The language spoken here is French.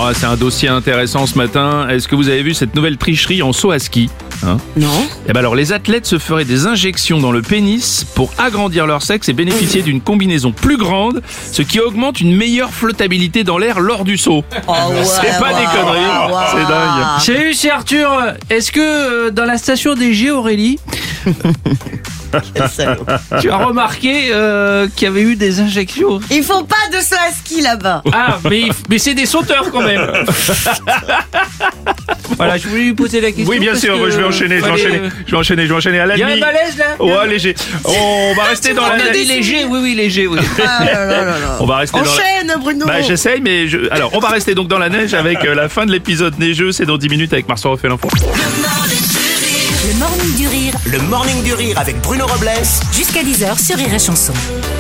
c'est un dossier intéressant ce matin. Est-ce que vous avez vu cette nouvelle tricherie en saut à ski ? Non. Eh ben alors, les athlètes se feraient des injections dans le pénis pour agrandir leur sexe et bénéficier d'une combinaison plus grande, ce qui augmente une meilleure flottabilité dans l'air lors du saut. C'est pas des conneries, c'est dingue. Salut, c'est Arthur. Est-ce que dans la station des G, Aurélie, tu as remarqué qu'il y avait eu des injections? Ils font pas de saut à ski là-bas. Ah, mais c'est des sauteurs quand même. Voilà, je voulais lui poser la question. Oui, bien sûr, je vais enchaîner, je vais enchaîner à la Il y a un nuit. malaise là? Ouais, léger. On va rester dans On la a dit léger, oui, léger, oui. Ah là là là là. On va rester dans la... Enchaîne, Bruno. Bah j'essaye, mais alors on va rester donc dans la neige avec la fin de l'épisode neigeux. C'est dans 10 minutes avec Marceau refait l'info. Le morning du rire Le morning du rire avec Bruno Robles jusqu'à 10h sur Rire et Chanson.